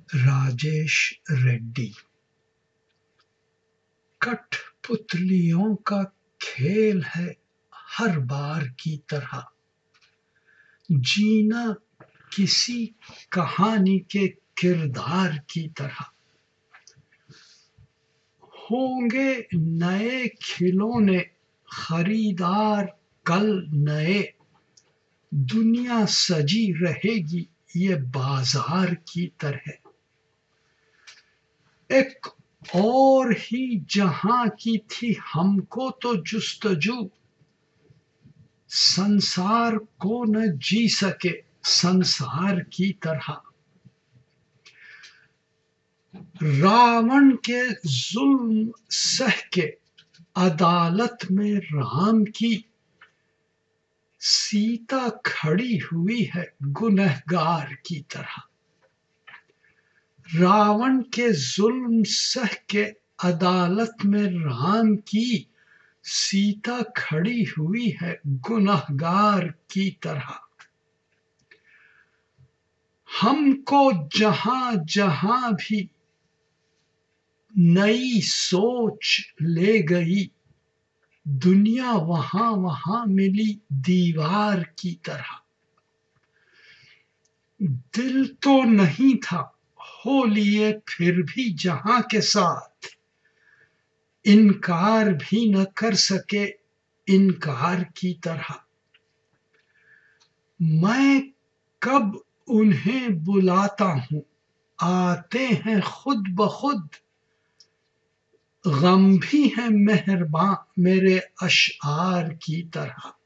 Rajesh ready. کٹ پتلیوں کا کھیل ہے ہر بار کی طرح، جینا کسی کہانی کے کردار کی طرح۔ ہوں گے نئے کھلونے خریدار کل نئے، دنیا سجی رہے گی یہ بازار کی طرح۔ ایک اور ہی جہاں کی تھی ہم کو تو جستجو، سنسار کو نہ جی سکے سنسار کی طرح۔ راون کے ظلم سہ کے عدالت میں رام کی، سیتا کھڑی ہوئی ہے گنہگار کی طرح۔ راون کے ظلم سہ کے عدالت میں رام کی، سیتا کھڑی ہوئی ہے گنہگار کی طرح۔ ہم کو جہاں جہاں بھی نئی سوچ لے گئی، دنیا وہاں وہاں ملی دیوار کی طرح۔ دل تو نہیں تھا ہو لیے پھر بھی جہاں کے ساتھ، انکار بھی نہ کر سکے انکار کی طرح۔ میں کب انہیں بلاتا ہوں آتے ہیں خود بخود، غم بھی ہے مہرباں میرے اشعار کی طرح۔